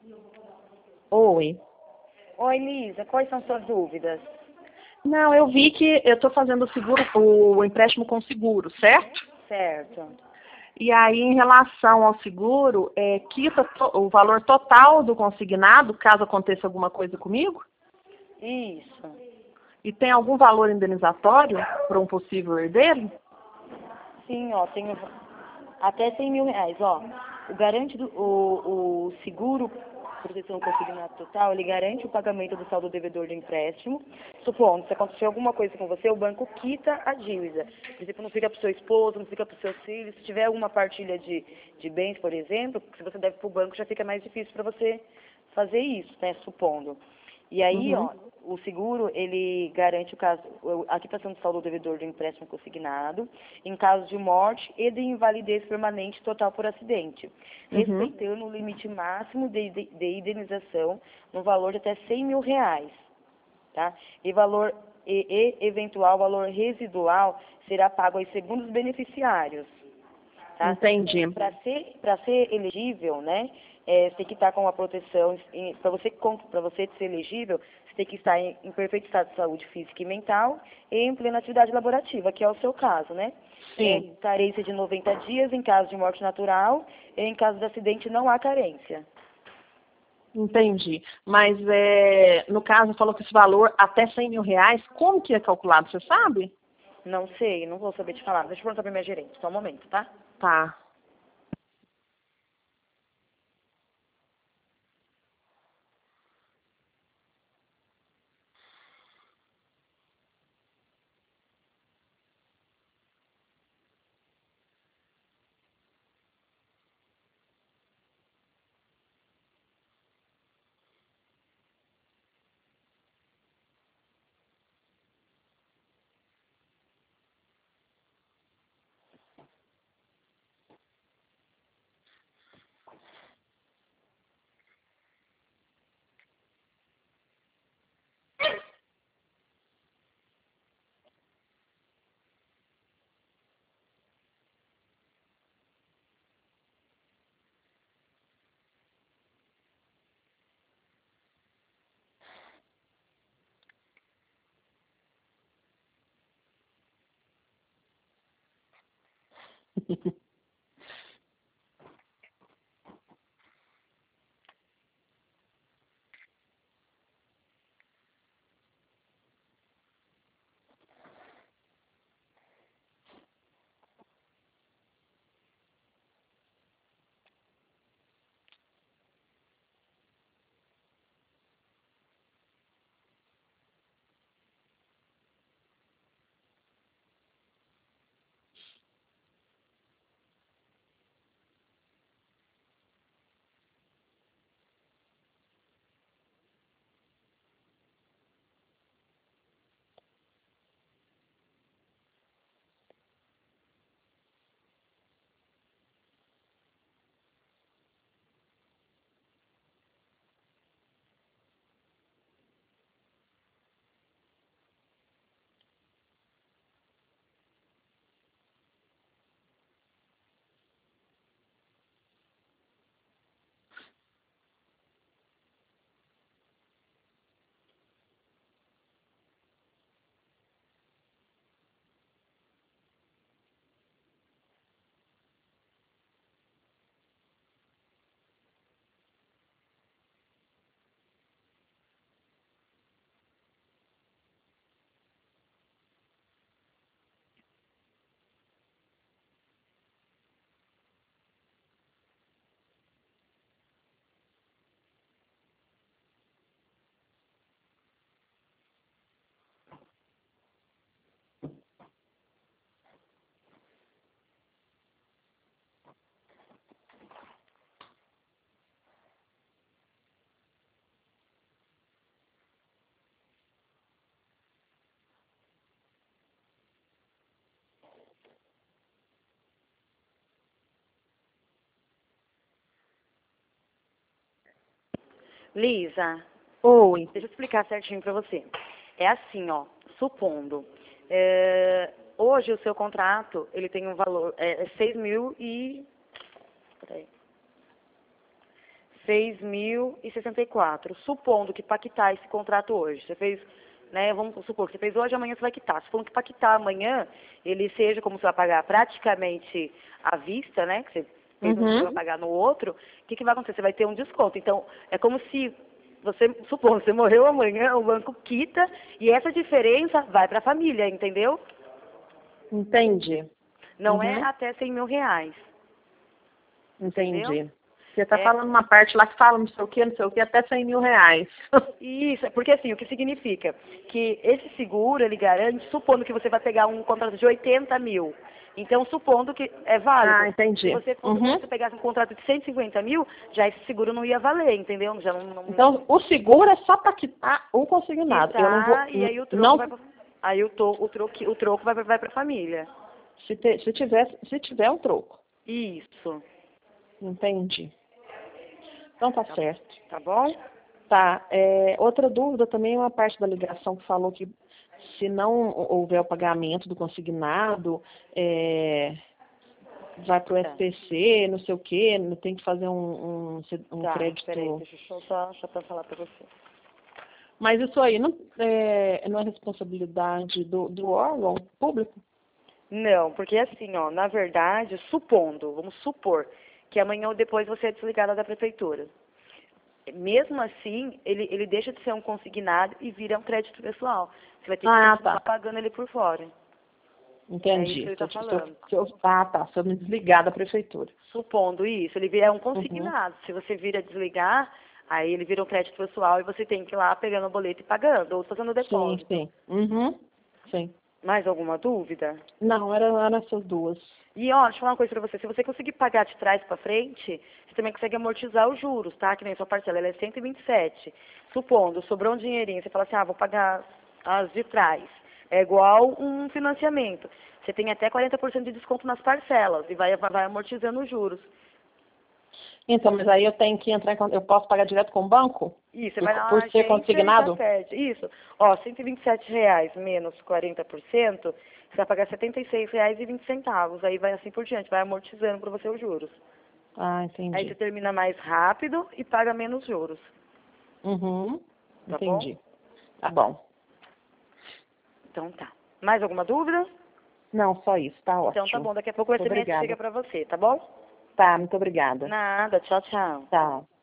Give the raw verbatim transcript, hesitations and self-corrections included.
Oi. Oi, Lisa, quais são suas dúvidas? Não, eu vi que eu estou fazendo o seguro, o empréstimo com seguro, certo? Certo. E aí, em relação ao seguro, é, quita to- o valor total do consignado, caso aconteça alguma coisa comigo? Isso. E tem algum valor indenizatório para um possível herdeiro? Sim, ó, tenho até cem mil reais, ó. O garante do, o, o seguro proteção consignado total, ele garante o pagamento do saldo devedor do empréstimo. Supondo, se acontecer alguma coisa com você, o banco quita a dívida. Por exemplo, não fica para o seu esposo, não fica para os seus filhos. Se tiver alguma partilha de, de bens, por exemplo, se você deve para o banco, já fica mais difícil para você fazer isso, né? Supondo. E aí, Uhum. ó, o seguro, ele garante o caso, a quitação do saldo devedor do empréstimo consignado, em caso de morte e de invalidez permanente total por acidente, Uhum. respeitando o limite máximo de, de, de indenização no valor de até cem mil reais, tá? E valor e, e eventual valor residual será pago aos segundos beneficiários. Tá? Entendi. Para ser, para ser elegível, né, é, você tem que estar com uma proteção, para você, para você ser elegível, você tem que estar em, em perfeito estado de saúde física e mental e em plena atividade laborativa, que é o seu caso, né? É, Sim, carência de noventa dias em caso de morte natural e em caso de acidente não há carência. entendi. Mas é, no caso, falou que esse valor até cem mil reais, como que é calculado, você sabe? Não sei, não vou saber te falar. Deixa eu perguntar para minha gerente, só um momento, tá? Tá. Lisa, Oi. deixa eu explicar certinho para você. É assim, ó, supondo, é, hoje o seu contrato, ele tem um valor, é, é seis mil e... Peraí. fez mil e sessenta e quatro. Supondo que para quitar esse contrato hoje, você fez, né, vamos supor que você fez hoje, amanhã você vai quitar. Supondo que para quitar amanhã, ele seja como você vai pagar praticamente à vista, né, que você fez um dia, vai Uhum. pagar no outro, o que, que vai acontecer? Você vai ter um desconto. Então, é como se você, supondo, você morreu amanhã, o banco quita e essa diferença vai para a família, entendeu? Entendi. Não é Uhum. até cem mil reais, entendeu? Entendi. Você está É, falando uma parte lá que fala não sei o que, não sei o que, até cem mil reais. isso, é porque assim, o que significa? Que esse seguro, ele garante, supondo que você vai pegar um contrato de oitenta mil. Então, supondo que é Ah, válido. Se entendi. você fosse, Uhum. você pegasse um contrato de cento e cinquenta mil, já esse seguro não ia valer, entendeu? Já não, não Então, o seguro é só para quitar o consignado. Eu não vou, quitar e aí o troco não, vai pra, aí o, to, o troco, o troco vai, pra- vai para a família. se, te- se tiver, se tiver um troco. Isso, Entendi. Então tá tá, certo. tá bom? Tá. É, outra dúvida também é uma parte da ligação que falou que se não houver o pagamento do consignado, é, vai para o Tá, S P C, não sei o quê, tem que fazer um, um, um tá, peraí, crédito. deixa eu só, só para falar para você. Mas isso aí não é, não é responsabilidade do, do órgão público? Não, porque assim, ó, na verdade, supondo, vamos supor, que amanhã ou depois você é desligada da prefeitura. Mesmo assim, ele, ele deixa de ser um consignado e vira um crédito pessoal. Você vai ter que Ah, continuar tá. pagando ele por fora. É isso que Entendi. ele Se está eu, se eu, falando. se eu- ah, tá. Se eu me desligar da prefeitura. Supondo isso, ele vira um Uhum. consignado. Se você vira desligar, aí ele vira um crédito pessoal e você tem que ir lá pegando o boleto e pagando, ou fazendo o Sim, depósito. sim. Uhum. Sim. Mais alguma dúvida? Não, era, eram essas duas. E ó, deixa eu falar uma coisa pra você. Se você conseguir pagar de trás pra frente, você também consegue amortizar os juros, tá? Que nem sua parcela, ela é cento e vinte e sete. Supondo, sobrou um dinheirinho, você fala assim, ah, vou pagar as de trás. É igual um financiamento. Você tem até quarenta por cento de desconto nas parcelas e vai, vai amortizando os juros. Então, mas aí eu tenho que entrar em contato, eu posso pagar direto com o banco? Isso, você Por, vai lá na por ser agência e já consignado? pede. Isso. Ó, cento e vinte e sete reais menos quarenta por cento, você vai pagar setenta e seis reais e vinte centavos. Aí vai assim por diante, vai amortizando para você os juros. Ah, Aí você entendi. termina mais rápido e paga menos juros, Uhum. tá bom? Entendi. Tá bom. Então tá. Mais alguma dúvida? Não, só isso. Tá Então tá ótimo. bom, daqui a pouco o S M S chega Obrigada. pra você, tá bom? Tá, muito obrigada. Nada, tchau, tchau. Tchau.